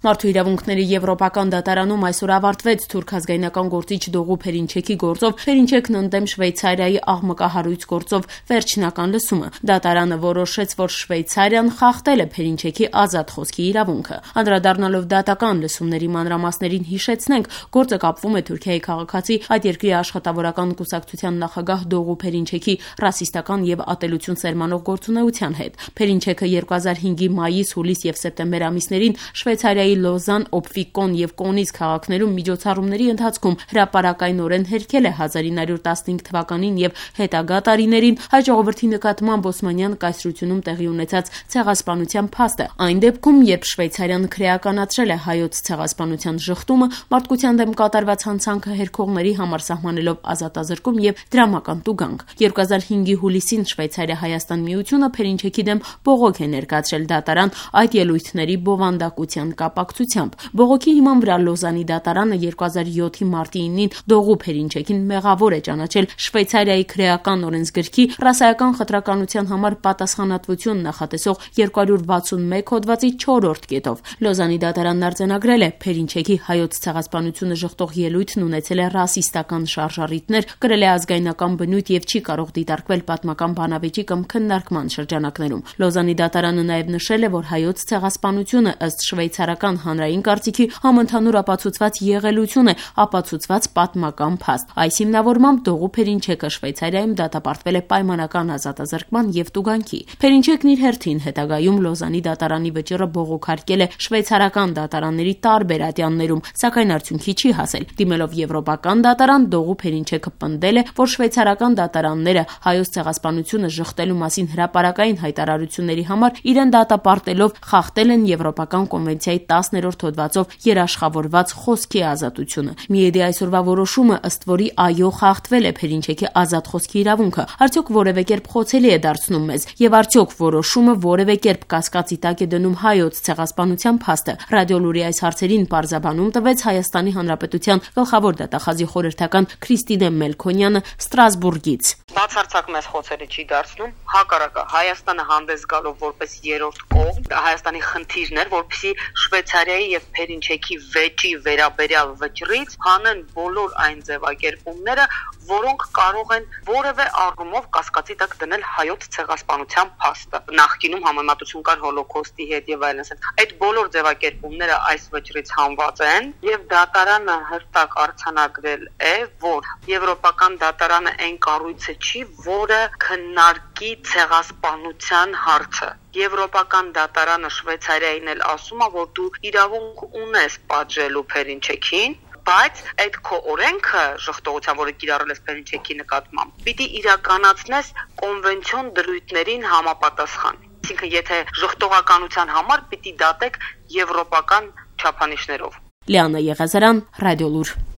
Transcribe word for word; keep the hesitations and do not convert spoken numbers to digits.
Մարդու իրավունքների եվրոպական դատարանում այսօր ավարտվեց թուրք ազգայնական գործիչ Դողու Փերինչեքի գործով Փերինչեքն ընդդեմ Շվեյցարիայի աղմկահարույց գործով վերջնական լսումը։ Դատարանը որոշեց, որ Շվեյցարիան խախտել է Փերինչեքի ազատ խոսքի իրավունքը։ Անդրադառնալով դատական լսումների մանրամասներին հիշեցնենք, գործը կապվում է Թուրքիայի քաղաքացի այդ երկրի աշխատավորական կուսակցության նախագահ Դողու Փերինչեքի ռասիստական եւ ատելություն սերմանող գործունեության հետ։ Փերինչեքը երկու հազար հինգի մայիս, հուլիս եւ սեպտեմբեր ամիսներին Շվեյցարիայի Լոզան, Օպֆիկոն եւ Կոնից քաղաքներում միջոցառումների ընթացքում հրապարակայնորեն հերքել է հազար ինը հարյուր տասնհինգ թվականին եւ հետագա տարիներին հայ ժողովրդի նկատմամբ օսմանյան կայսրությունում տեղի ունեցած ցեղասպանության փաստը։ Այն դեպքում, երբ Շվեյցարիան քրեականացրել է հայոց ցեղասպանության ժխտումը, մարդկության դեմ կատարված հանցանքը հերքողների համար սահմանելով ազատազրկում եւ դրամական տուգանք։ երկու հազար հինգի հուլիսին Շվեյցարիա-Հայաստան միությունը Փերինչեքի դեմ բողոք է ներկայացրել դատարան այդ ելույթների բովանդակության կապակցությամբ։ Բողոքի հիման վրա Լոզանի դատարանը երկու հազար յոթի մարտի ինին Դողու Փերինչեքին մեղավոր է ճանաչել Շվեյցարիայի քրեական օրենսգրքի ռասայական խտրականության համար պատասխանատվություն նախատեսող երկու հարյուր վաթսունմեկ հոդվածի չորրորդ կետով։ Լոզանի դատարանն արձանագրել է Փերինչեքի հայոց ցեղասպանությունը ժխտող ելույթն ունեցել է ռասիստական շարժառիթներ, կրել է ազգայնական բնույթ եւ չի կարող դիտարկվել պատմական բանավեճի կամ քննարկման շրջանակներում։ Լոզանի դատարանը նաեւ նշել է, որ հայոց ցեղասպանությունը ըստ շվեյցարական հանրային կարծիքի համընդհանուր ապացուցված եղելություն է, ապացուցված պատմական փաստ։ Այս հիմնավորմամբ Դողու Փերինչեկը Շվեյցարիայում դատապարտվել է պայմանական ազատազրկման եւ տուգանքի։ Փերինչեկն իր հերթին հետագայում Լոզանի դատարանի վճիռը բողոքարկել է շվեյցարական դատարանների տարբեր ատյաններում, սակայն արդյունքի չի հասել։ Դիմելով եվրոպական դատարան, Դողու Փերինչեկը պնդել է, որ շվեյցարական դատարանները հայոց ցեղասպանությունը ժխտելու մասին հրապարակային հայտարարությունների համար իրեն դատապարտելով խախտել են Եվրոպական կոնվենցիայի տասներորդ հոդվածով երաշխավորված խոսքի ազատությունը։ Միեդի այսօրվա որոշումը, ըստ որի այո, խախտվել է Փերինչեքի ազատ խոսքի իրավունքը, արդյոք որևէ կերպ խոցելի է դարձնում մեզ, եւ արդյոք որոշումը որևէ կերպ կասկածի տակ է դնում հայոց ցեղասպանության փաստը։ Ռադիոլուրի այս հարցերին պարզաբանում տվեց Հայաստանի Հանրապետության գլխավոր դատախազի խորհրդական Քրիստինե Մելքոնյանը Ստրասբուրգից։ Բացարձակ մեզ խոցելի չի դարձնում, հակառակը Հայաստանը հանդես գալով որպես երրորդ կողմ, Հայաստանի խնդիրն էր, որպեսզի Շվեյցարիայի եւ Փերինչեքի վեճի վերաբերյալ վճռից հանեն բոլոր այն ձևակերպումները, որոնք կարող են որևէ առումով կասկածի տակ դնել հայոց ցեղասպանության փաստը։ Նախկինում համեմատություն կար հոլոկոստի հետ եւ այլն։ Այդ բոլոր ձևակերպումները այս վճռից հանված են եւ դատարանը հստակ արձանագրել է, որ Եվրոպական դատարանը այն կառույցը չի, որը քննարկի ցեղասպանության հարցը։ Եվրոպական դատարանը Շվեյցարիային էլ ասում է, որ դու իրավունք ունես պատժելու Փերինչեքին, բայց այդ քո օրենքը ժխտողության, որը կիրառել ես Փերինչեքի նկատմամբ, պիտի իրականացնես կոնվենցիոն դրույթներին համապատասխան։ Այսինքն, եթե ժխտողականության համար պիտի դատեք եվրոպական չափանիշներով։ Լիանա Եղազարյան, Ռադիոլուր։